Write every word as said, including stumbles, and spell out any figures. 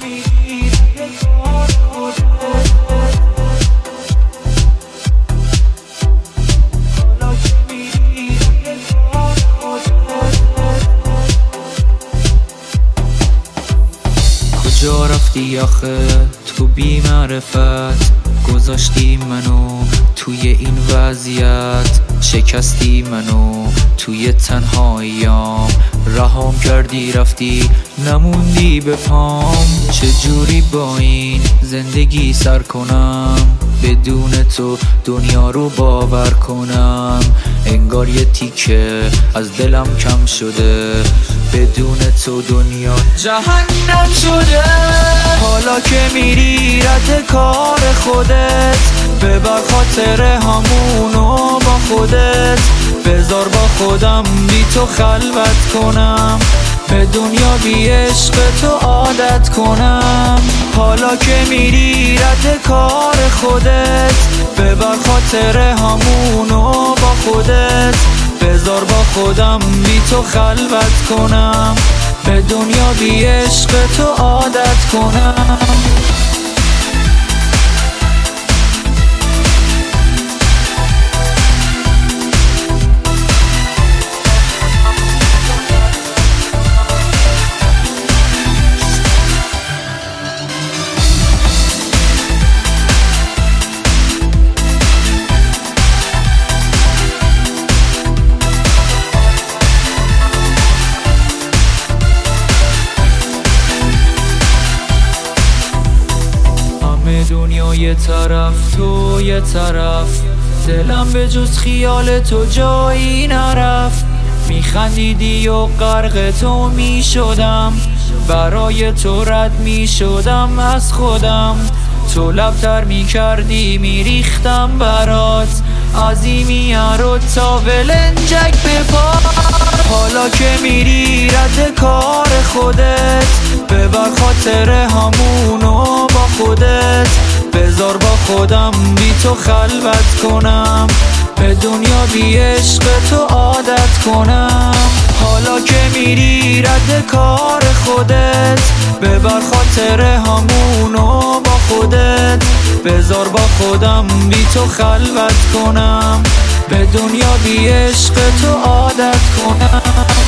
کجا رفتی آخه تو بی معرفت؟ گذاشتی منو توی این وضعیت، شکستی منو توی تنهاییام، رهام کردی رفتی نموندی به پام. چجوری با این زندگی سر کنم؟ بدون تو دنیا رو باور کنم. انگار یه تیکه از دلم کم شده، بدون تو دنیا جهنم شده. حالا که میری رد کار خودت، ببر خاطر همونو با خودت، بذار با خودم بی تو خلوت کنم، به دنیا بی عشق تو عادت کنم. حالا که میری رد کار خودت، ببر خاطر همونو با خودت، بذار با خودم بی تو خلوت کنم، به دنیا بی عشق تو عادت کنم. دنیا یه طرف تو یه طرف، دلم به جز خیال تو جایی نرفت. میخندیدی و غرق تو میشدم، برای تو رد میشدم از خودم. تو لبتر میکردی میریختم برات، عظیمی رو تا ولنجک بپار. حالا که میری رد کار خودت، ببر خاطر همونو با خودت، بذار با خودم بی تو خلوت کنم، به دنیا بی عشق تو عادت کنم. حالا که میری رد کار خودت، ببر خاطر همونو با خودت، بذار با خودم بی تو خلوت کنم، به دنیا بی عشق تو عادت کنم.